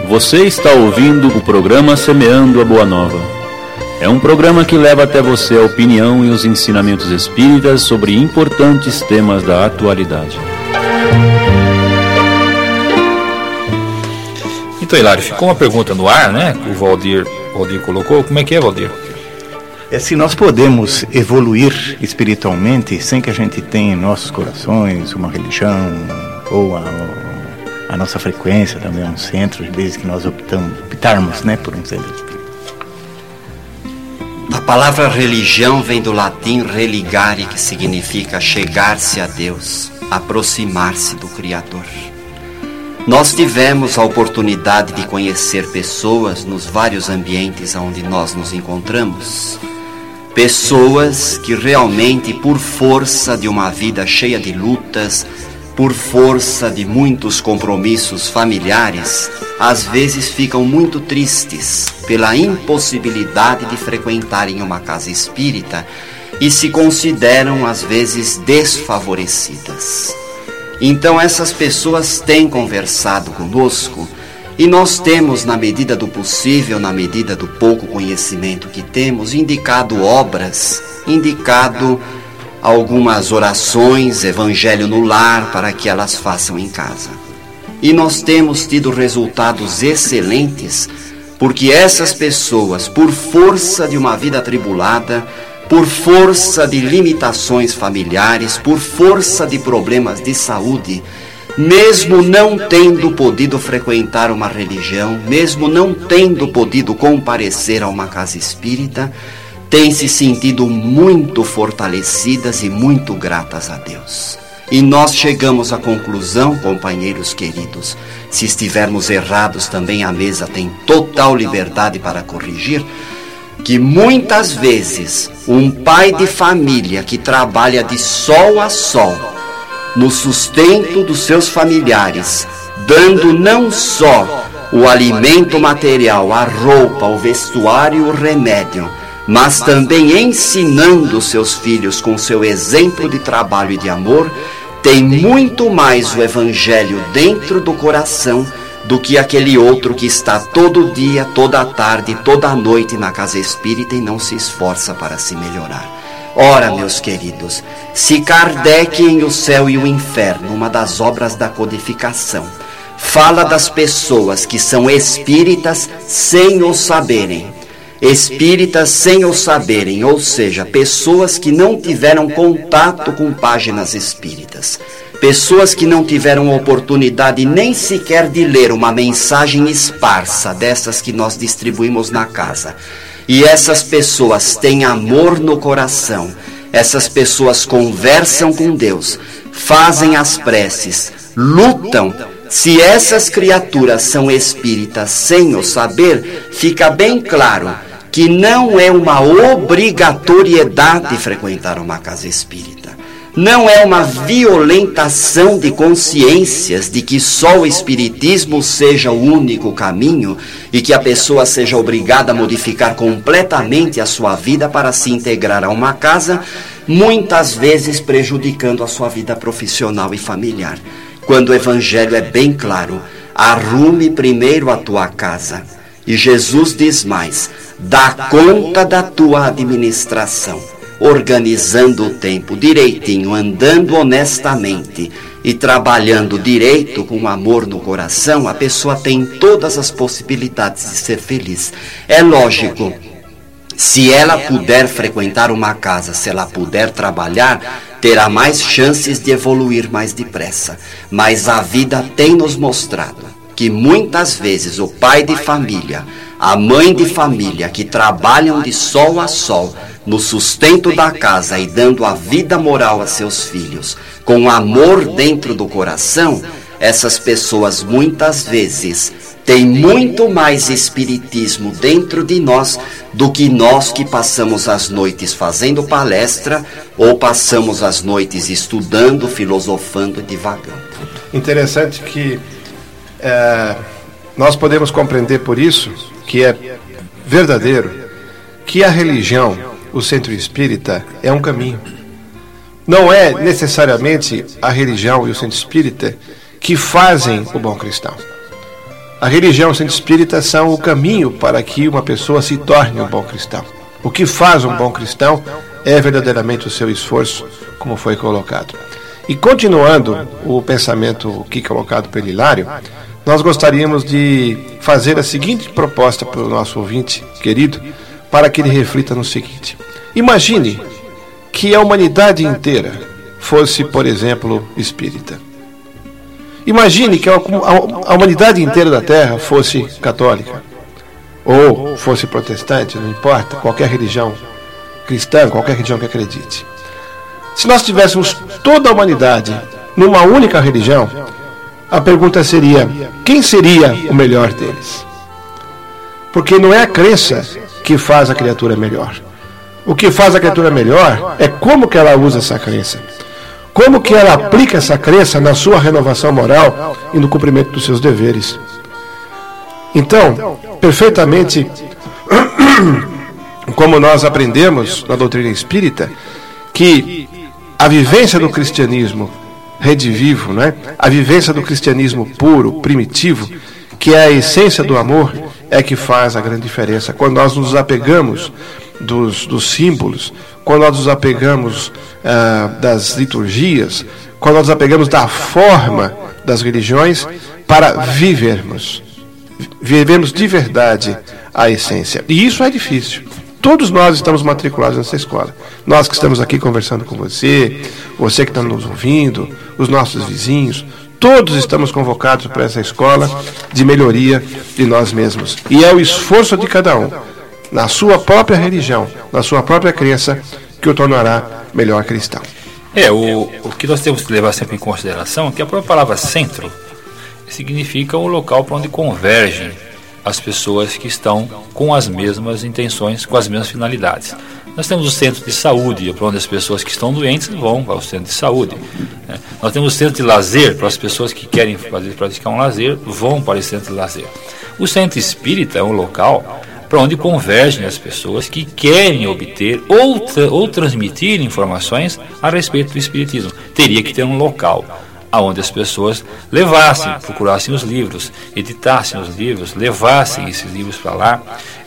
Você está ouvindo o programa Semeando a Boa Nova. É um programa que leva até você a opinião e os ensinamentos espíritas sobre importantes temas da atualidade. Então, Hilário, ficou uma pergunta no ar, né? Que o Valdir colocou. Como é que é, Valdir? É se nós podemos evoluir espiritualmente sem que a gente tenha em nossos corações uma religião ou a nossa frequência também, um centro, desde que nós optarmos, né, por um centro espírita. A palavra religião vem do latim religare, que significa chegar-se a Deus, aproximar-se do Criador. Nós tivemos a oportunidade de conhecer pessoas nos vários ambientes onde nós nos encontramos. Pessoas que realmente, por força de uma vida cheia de lutas, por força de muitos compromissos familiares, às vezes ficam muito tristes pela impossibilidade de frequentarem uma casa espírita e se consideram, às vezes, desfavorecidas. Então essas pessoas têm conversado conosco e nós temos, na medida do possível, na medida do pouco conhecimento que temos, indicado obras, indicado algumas orações, evangelho no lar, para que elas façam em casa. E nós temos tido resultados excelentes, porque essas pessoas, por força de uma vida atribulada, por força de limitações familiares, por força de problemas de saúde, mesmo não tendo podido frequentar uma religião, mesmo não tendo podido comparecer a uma casa espírita, têm se sentido muito fortalecidas e muito gratas a Deus. E nós chegamos à conclusão, companheiros queridos, se estivermos errados também a mesa tem total liberdade para corrigir, que muitas vezes um pai de família que trabalha de sol a sol no sustento dos seus familiares, dando não só o alimento material, a roupa, o vestuário, o remédio, mas também ensinando seus filhos com seu exemplo de trabalho e de amor, tem muito mais o evangelho dentro do coração do que aquele outro que está todo dia, toda tarde, toda noite na casa espírita e não se esforça para se melhorar. Ora, meus queridos, se Kardec em O Céu e o Inferno, uma das obras da codificação, fala das pessoas que são espíritas sem o saberem, espíritas sem o saberem, ou seja, pessoas que não tiveram contato com páginas espíritas, pessoas que não tiveram oportunidade nem sequer de ler uma mensagem esparsa dessas que nós distribuímos na casa. E essas pessoas têm amor no coração, essas pessoas conversam com Deus, fazem as preces, lutam. Se essas criaturas são espíritas sem o saber, fica bem claro que não é uma obrigatoriedade frequentar uma casa espírita. Não é uma violentação de consciências de que só o espiritismo seja o único caminho e que a pessoa seja obrigada a modificar completamente a sua vida para se integrar a uma casa, muitas vezes prejudicando a sua vida profissional e familiar. Quando o evangelho é bem claro, arrume primeiro a tua casa. E Jesus diz mais, dá conta da tua administração, organizando o tempo direitinho, andando honestamente e trabalhando direito com amor no coração, a pessoa tem todas as possibilidades de ser feliz. É lógico, se ela puder frequentar uma casa, se ela puder trabalhar, terá mais chances de evoluir mais depressa. Mas a vida tem nos mostrado que muitas vezes o pai de família, a mãe de família que trabalham de sol a sol no sustento da casa e dando a vida moral a seus filhos, com amor dentro do coração, essas pessoas muitas vezes têm muito mais espiritismo dentro de nós do que nós que passamos as noites fazendo palestra ou passamos as noites estudando, filosofando e divagando. Interessante que nós podemos compreender por isso que é verdadeiro que a religião, o centro espírita, é um caminho. Não é necessariamente a religião e o centro espírita que fazem o bom cristão. a religião e o centro espírita são o caminho para que uma pessoa se torne um bom cristão. O que faz um bom cristão é verdadeiramente o seu esforço, como foi colocado. E continuando o pensamento aqui colocado pelo Hilário, nós gostaríamos de fazer a seguinte proposta para o nosso ouvinte querido, para que ele reflita no seguinte: imagine que a humanidade inteira fosse, por exemplo, espírita. Imagine que a humanidade inteira da Terra fosse católica, ou fosse protestante, não importa, qualquer religião cristã, qualquer religião que acredite. Se nós tivéssemos toda a humanidade numa única religião, a pergunta seria: quem seria o melhor deles? Porque não é a crença que faz a criatura melhor. O que faz a criatura melhor é como que ela usa essa crença. Como que ela aplica essa crença na sua renovação moral e no cumprimento dos seus deveres. Então, perfeitamente, como nós aprendemos na doutrina espírita, que a vivência do cristianismo redivivo, né? A vivência do cristianismo puro, primitivo, que é a essência do amor, é que faz a grande diferença. Quando nós nos apegamos dos símbolos, quando nós nos apegamos das liturgias, quando nós nos apegamos da forma das religiões, para vivermos de verdade a essência. E isso é difícil. Todos nós estamos matriculados nessa escola. Nós que estamos aqui conversando com você, você que está nos ouvindo, os nossos vizinhos, todos estamos convocados para essa escola de melhoria de nós mesmos. E é o esforço de cada um, na sua própria religião, na sua própria crença, que o tornará melhor cristão. O que nós temos que levar sempre em consideração é que a própria palavra centro significa o local para onde convergem as pessoas que estão com as mesmas intenções, com as mesmas finalidades. Nós temos o centro de saúde, para onde as pessoas que estão doentes vão ao centro de saúde. Nós temos o centro de lazer, para as pessoas que querem praticar um lazer, vão para o centro de lazer. O centro espírita é um local para onde convergem as pessoas que querem obter ou transmitir informações a respeito do espiritismo. Teria que ter um local aonde as pessoas levassem, procurassem os livros, editassem os livros, levassem esses livros para lá,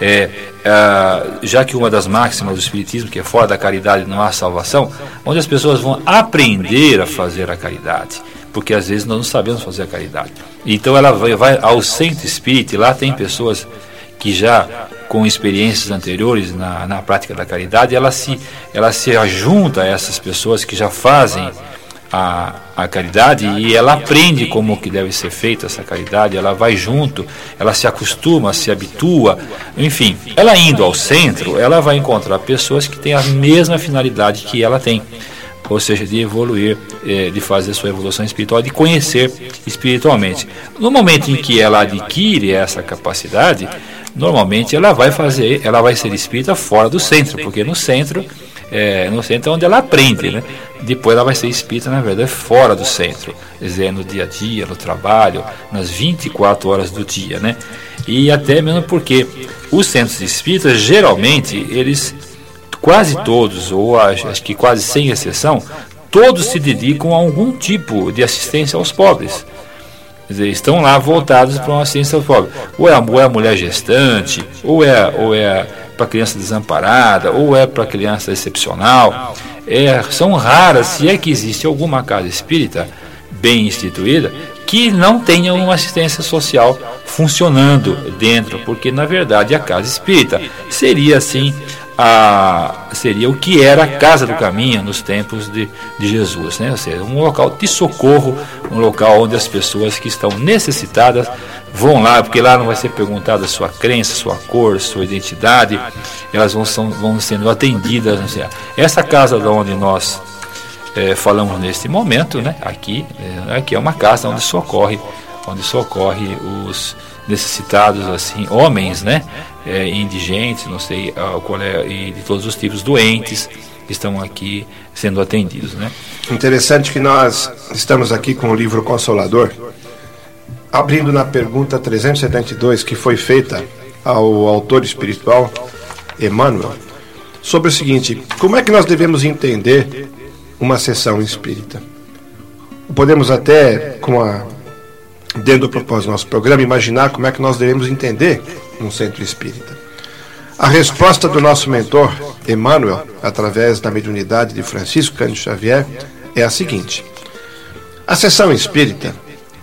já que uma das máximas do espiritismo, que é fora da caridade não há salvação, onde as pessoas vão aprender a fazer a caridade, porque às vezes nós não sabemos fazer a caridade. Então ela vai ao centro espírita, e lá tem pessoas que já com experiências anteriores na prática da caridade, ela se ajunta a essas pessoas que já fazem a caridade, e ela aprende como que deve ser feita essa caridade, ela vai junto, ela se acostuma, se habitua, enfim, ela indo ao centro, ela vai encontrar pessoas que têm a mesma finalidade que ela tem, ou seja, de evoluir, de fazer sua evolução espiritual, de conhecer espiritualmente. No momento em que ela adquire essa capacidade, normalmente ela vai ser espírita fora do centro, porque no centro é onde ela aprende, né? Depois ela vai ser espírita, na verdade, fora do centro, quer dizer, no dia a dia, no trabalho, nas 24 horas do dia, né? E até mesmo porque os centros espíritas, geralmente, eles, quase todos, ou acho que quase sem exceção, todos se dedicam a algum tipo de assistência aos pobres. Quer dizer, estão lá voltados para uma assistência aos pobres. Ou é a mulher gestante, ou é para criança desamparada, ou é para criança excepcional. São raras, se é que existe alguma casa espírita bem instituída, que não tenha uma assistência social funcionando dentro, porque na verdade a casa espírita seria assim, seria o que era a Casa do Caminho nos tempos de Jesus, né? Ou seja, um local de socorro, um local onde as pessoas que estão necessitadas vão lá, porque lá não vai ser perguntada a sua crença, sua cor, sua identidade, elas vão sendo atendidas. Essa casa de onde nós falamos neste momento, né? Aqui é uma casa onde socorre os necessitados, assim, homens, né? Indigentes, não sei qual é, e de todos os tipos, doentes, que estão aqui sendo atendidos, né? Interessante que nós estamos aqui com o livro Consolador, abrindo na pergunta 372, que foi feita ao autor espiritual Emmanuel, sobre o seguinte: como é que nós devemos entender uma sessão espírita? Podemos até, com dentro do propósito do nosso programa, imaginar como é que nós devemos entender um centro espírita. A resposta do nosso mentor, Emmanuel, através da mediunidade de Francisco Cândido Xavier, é a seguinte: a sessão espírita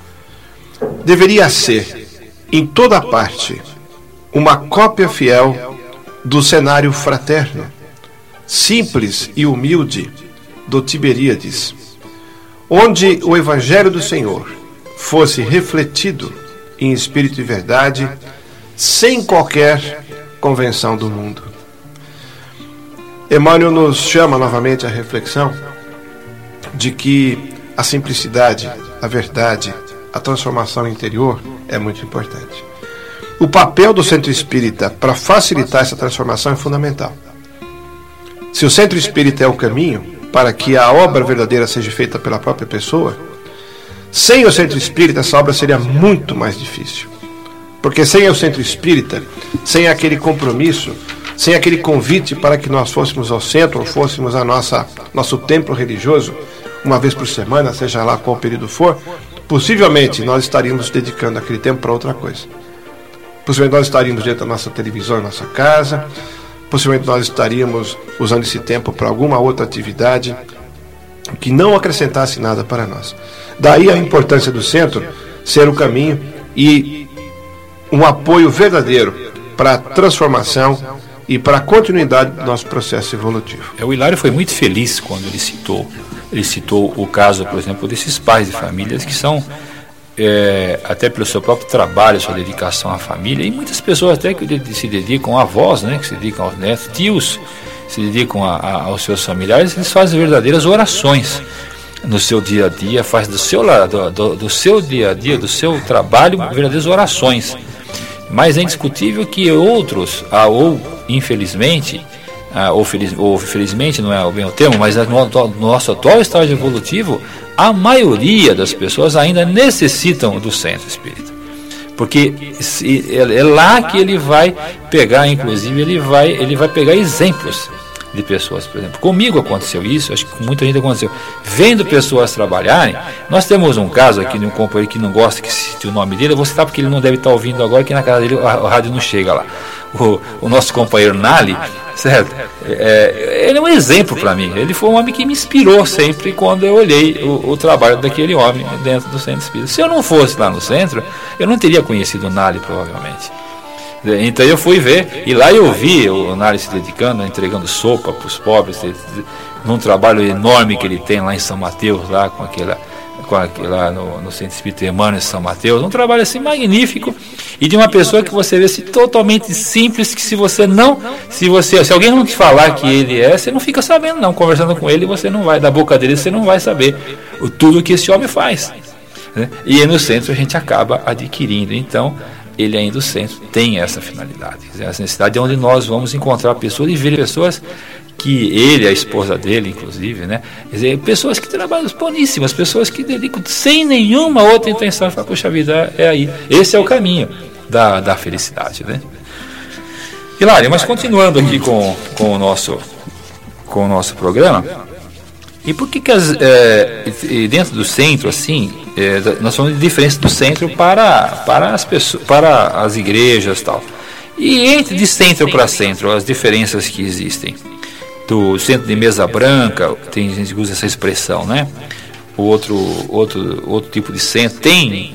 deveria ser, em toda parte, uma cópia fiel do cenário fraterno, simples e humilde do Tiberíades, onde o Evangelho do Senhor fosse refletido em espírito e verdade, sem qualquer convenção do mundo. Emmanuel nos chama novamente à reflexão de que a simplicidade, a verdade, a transformação interior é muito importante. O papel do centro espírita para facilitar essa transformação é fundamental. Se o centro espírita é o caminho para que a obra verdadeira seja feita pela própria pessoa, sem o centro espírita essa obra seria muito mais difícil. Porque sem o centro espírita, sem aquele compromisso, sem aquele convite para que nós fôssemos ao centro, ou fôssemos a nosso templo religioso, uma vez por semana, seja lá qual período for, possivelmente nós estaríamos dedicando aquele tempo para outra coisa. Possivelmente nós estaríamos dentro da nossa televisão, nossa casa, possivelmente nós estaríamos usando esse tempo para alguma outra atividade que não acrescentasse nada para nós. Daí a importância do centro ser o caminho e um apoio verdadeiro para a transformação e para a continuidade do nosso processo evolutivo. O Hilário foi muito feliz quando ele citou o caso, por exemplo, desses pais de famílias que são, até pelo seu próprio trabalho, sua dedicação à família, e muitas pessoas até que se dedicam, avós, né, que se dedicam aos netos, tios, se dedicam aos seus familiares, eles fazem verdadeiras orações no seu dia a dia, faz do seu dia a dia, do seu trabalho, verdadeiras orações. Mas é indiscutível que outros, ou infelizmente, ou felizmente, não é bem o termo, mas no nosso atual estágio evolutivo, a maioria das pessoas ainda necessitam do centro espírita. Porque é lá que ele vai pegar, inclusive, ele vai pegar exemplos de pessoas. Por exemplo, comigo aconteceu isso, acho que com muita gente aconteceu. Vendo pessoas trabalharem, nós temos um caso aqui de um companheiro que não gosta que cite o nome dele, eu vou citar porque ele não deve estar ouvindo agora, que na casa dele a rádio não chega lá. O nosso companheiro Nali, certo? Ele é um exemplo para mim. Ele foi um homem que me inspirou sempre quando eu olhei o trabalho daquele homem dentro do centro espírita. Se eu não fosse lá no centro, eu não teria conhecido o Nali, provavelmente. Então eu fui ver, e lá eu vi o Nali se dedicando, entregando sopa para os pobres, num trabalho enorme que ele tem lá em São Mateus, lá lá no Centro Espírita Emmanuel em São Mateus, um trabalho assim magnífico, e de uma pessoa que você vê assim, totalmente simples, que se alguém não te falar que ele você não fica sabendo não, conversando com ele, você não vai, da boca dele você não vai saber tudo o que esse homem faz, né? E no centro a gente acaba adquirindo, então ele ainda o centro tem essa finalidade, essa necessidade, onde nós vamos encontrar pessoas e ver pessoas que ele, a esposa dele, inclusive, né? Quer dizer, pessoas que trabalham boníssimas, pessoas que dedicam sem nenhuma outra intenção, falar, poxa vida, é aí, esse é o caminho da felicidade, né? Hilário, mas continuando aqui com o nosso programa, e por que dentro do centro, assim, nós falamos de diferença do centro para as pessoas, para as igrejas e tal, e de centro para centro, as diferenças que existem? Do centro de mesa branca, tem gente que usa essa expressão, né? O outro tipo de centro, tem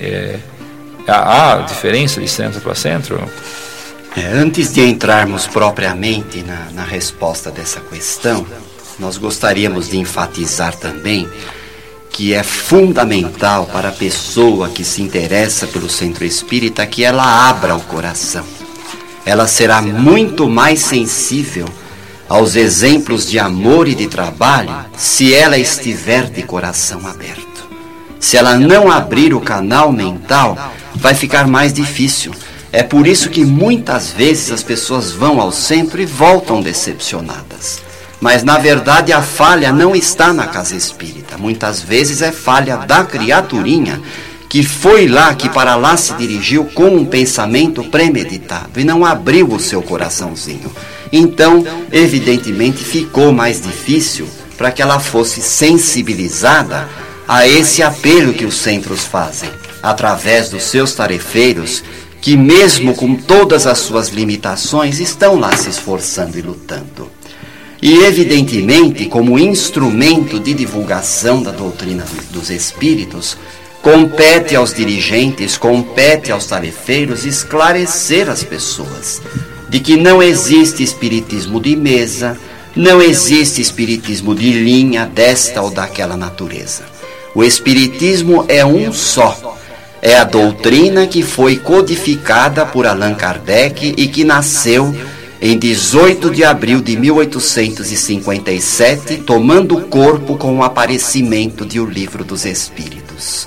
há diferença de centro para centro? Antes de entrarmos propriamente na resposta dessa questão, nós gostaríamos de enfatizar também que é fundamental para a pessoa que se interessa pelo centro espírita que ela abra o coração. Ela será muito mais sensível aos exemplos de amor e de trabalho se ela estiver de coração aberto. Se ela não abrir o canal mental, vai ficar mais difícil. É por isso que muitas vezes as pessoas vão ao centro e voltam decepcionadas. Mas na verdade a falha não está na casa espírita. Muitas vezes é falha da criaturinha que foi lá, que para lá se dirigiu com um pensamento premeditado e não abriu o seu coraçãozinho. Então, evidentemente, ficou mais difícil para que ela fosse sensibilizada a esse apelo que os centros fazem. através dos seus tarefeiros, que mesmo com todas as suas limitações, estão lá se esforçando e lutando. E evidentemente, como instrumento de divulgação da doutrina dos espíritos, compete aos dirigentes, compete aos tarefeiros esclarecer as pessoas de que não existe espiritismo de mesa, não existe espiritismo de linha desta ou daquela natureza. O espiritismo é um só. É a doutrina que foi codificada por Allan Kardec e que nasceu em 18 de abril de 1857, tomando corpo com o aparecimento de O Livro dos Espíritos.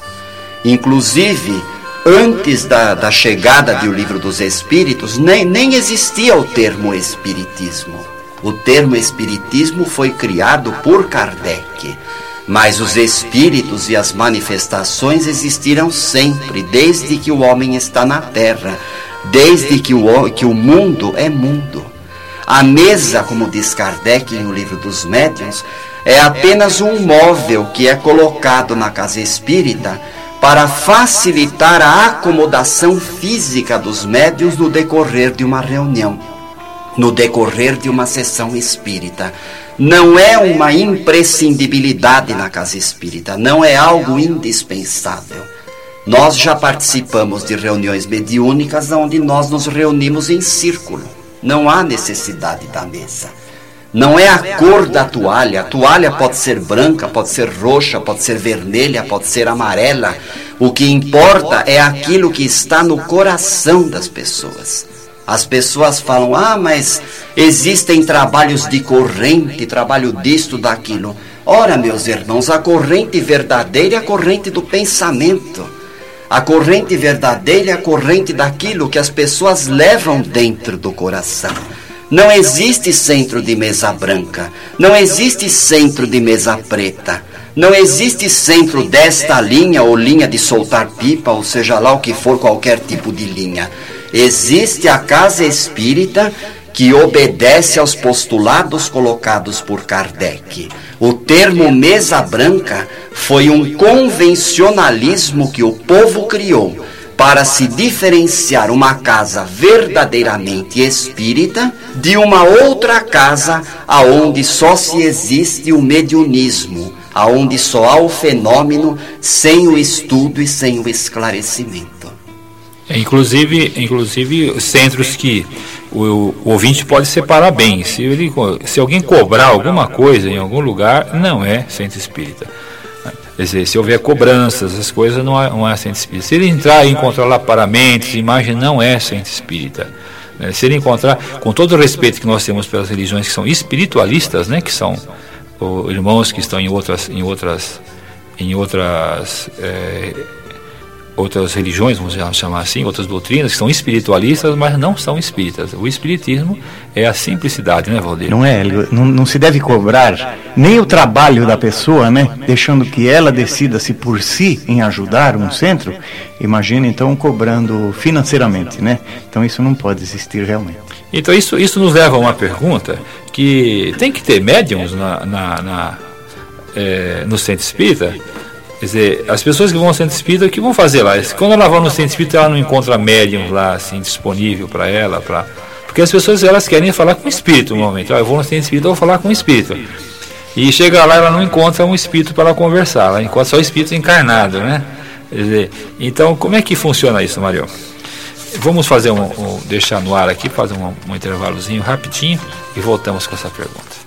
Inclusive, antes da chegada de O Livro dos Espíritos, nem existia o termo espiritismo. O termo espiritismo foi criado por Kardec, mas os espíritos e as manifestações existiram sempre, desde que o homem está na terra, desde que o mundo é mundo. A mesa, como diz Kardec em O Livro dos Médiuns, é apenas um móvel que é colocado na casa espírita para facilitar a acomodação física dos médiuns no decorrer de uma reunião, no decorrer de uma sessão espírita. Não é uma imprescindibilidade na casa espírita, não é algo indispensável. Nós já participamos de reuniões mediúnicas onde nós nos reunimos em círculo. Não há necessidade da mesa. Não é a cor da toalha. A toalha pode ser branca, pode ser roxa, pode ser vermelha, pode ser amarela. O que importa é aquilo que está no coração das pessoas. As pessoas falam, mas existem trabalhos de corrente, trabalho disto, daquilo. Ora, meus irmãos, a corrente verdadeira é a corrente do pensamento. A corrente verdadeira é a corrente daquilo que as pessoas levam dentro do coração. Não existe centro de mesa branca, não existe centro de mesa preta, não existe centro desta linha ou linha de soltar pipa, ou seja lá o que for, qualquer tipo de linha. Existe a casa espírita que obedece aos postulados colocados por Kardec. O termo mesa branca foi um convencionalismo que o povo criou para se diferenciar uma casa verdadeiramente espírita de uma outra casa aonde só se existe o mediunismo, aonde só há o fenômeno sem o estudo e sem o esclarecimento. Inclusive centros que o ouvinte pode separar bem. Se alguém cobrar alguma coisa em algum lugar, não é centro espírita. Quer dizer, se houver cobranças, essas coisas, não é centro espírita. Se ele entrar e encontrar lá paramentos, imagem, não é centro espírita. Se ele encontrar, com todo o respeito que nós temos pelas religiões que são espiritualistas, né, que são irmãos que estão em outras religiões, vamos chamar assim, outras doutrinas, que são espiritualistas, mas não são espíritas. O espiritismo é a simplicidade, né, Valdir? Não é, não se deve cobrar nem o trabalho da pessoa, né, deixando que ela decida-se por si em ajudar um centro. Imagina então cobrando financeiramente, né? Então isso não pode existir realmente. Então isso nos leva a uma pergunta, que tem que ter médiums no centro espírita. Quer dizer, as pessoas que vão ao centro espírita, o que vão fazer lá? Quando ela vai no centro espírita, ela não encontra médium lá, assim, disponível para ela, porque as pessoas, elas querem falar com o espírito, normalmente. Eu vou no centro espírita, eu vou falar com o espírito. E chega lá, ela não encontra um espírito para ela conversar, ela encontra só o espírito encarnado, né? Quer dizer, então, como é que funciona isso, Mário? Vamos fazer deixar no ar aqui, fazer um intervalozinho rapidinho e voltamos com essa pergunta.